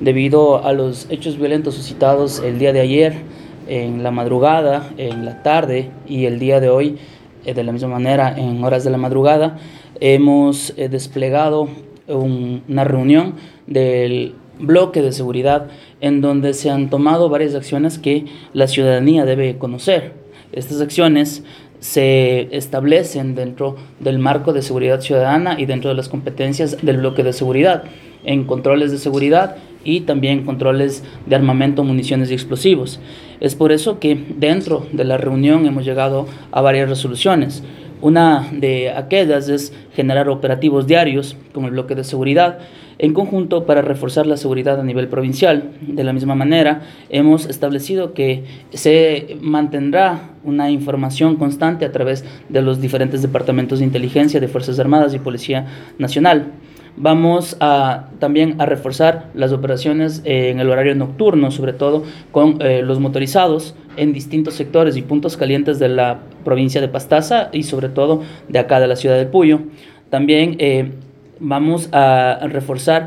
debido a los hechos violentos suscitados el día de ayer, en la madrugada, en la tarde y el día de hoy, de la misma manera, en horas de la madrugada, hemos desplegado una reunión del bloque de seguridad en donde se han tomado varias acciones que la ciudadanía debe conocer. Estas acciones se establecen dentro del marco de seguridad ciudadana y dentro de las competencias del bloque de seguridad, en controles de seguridad y también controles de armamento, municiones y explosivos. Es por eso que dentro de la reunión hemos llegado a varias resoluciones. Una de aquellas es generar operativos diarios con el bloque de seguridad en conjunto para reforzar la seguridad a nivel provincial. De la misma manera, hemos establecido que se mantendrá una información constante a través de los diferentes departamentos de inteligencia de Fuerzas Armadas y Policía Nacional. Vamos también a reforzar las operaciones en el horario nocturno, sobre todo con los motorizados en distintos sectores y puntos calientes de la provincia de Pastaza y sobre todo de acá de la ciudad del Puyo. También vamos a reforzar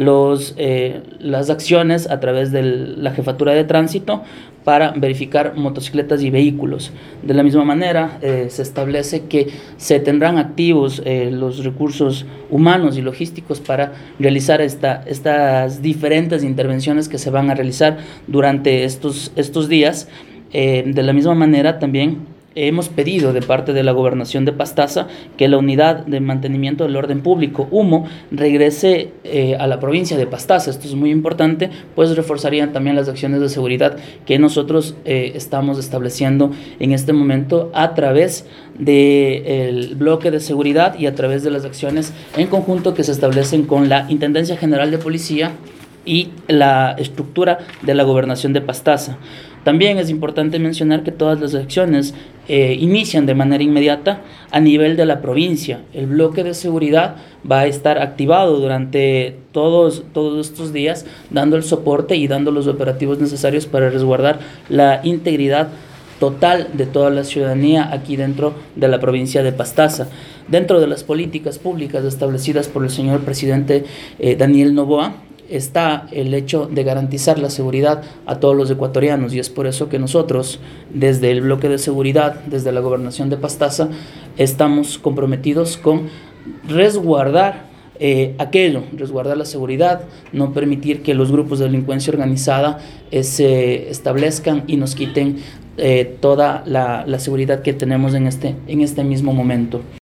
las acciones a través de la Jefatura de Tránsito para verificar motocicletas y vehículos. De la misma manera, se establece que se tendrán activos los recursos humanos y logísticos para realizar estas diferentes intervenciones que se van a realizar durante estos días. De la misma manera, también hemos pedido de parte de la Gobernación de Pastaza que la Unidad de Mantenimiento del Orden Público, UMO, regrese a la provincia de Pastaza. Esto es muy importante, pues reforzarían también las acciones de seguridad que nosotros estamos estableciendo en este momento a través del bloque de seguridad y a través de las acciones en conjunto que se establecen con la Intendencia General de Policía y la estructura de la Gobernación de Pastaza. También es importante mencionar que todas las acciones inician de manera inmediata a nivel de la provincia. El bloque de seguridad va a estar activado durante todos estos días, dando el soporte y dando los operativos necesarios para resguardar la integridad total de toda la ciudadanía aquí dentro de la provincia de Pastaza. Dentro de las políticas públicas establecidas por el señor presidente Daniel Noboa, está el hecho de garantizar la seguridad a todos los ecuatorianos, y es por eso que nosotros, desde el bloque de seguridad, desde la Gobernación de Pastaza, estamos comprometidos con resguardar resguardar la seguridad, no permitir que los grupos de delincuencia organizada se establezcan y nos quiten toda la seguridad que tenemos en este mismo momento.